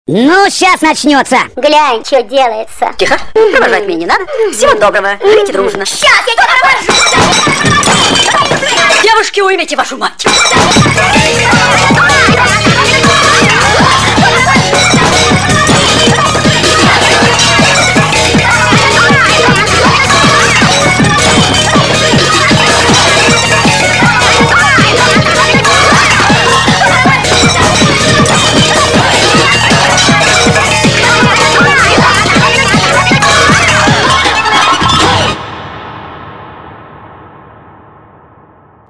Ну, сейчас начнется. Глянь, что делается. Тихо, провожать меня не надо. Всего доброго, живите дружно. Сейчас я тебя провожу. Девушки, уймите вашу мать.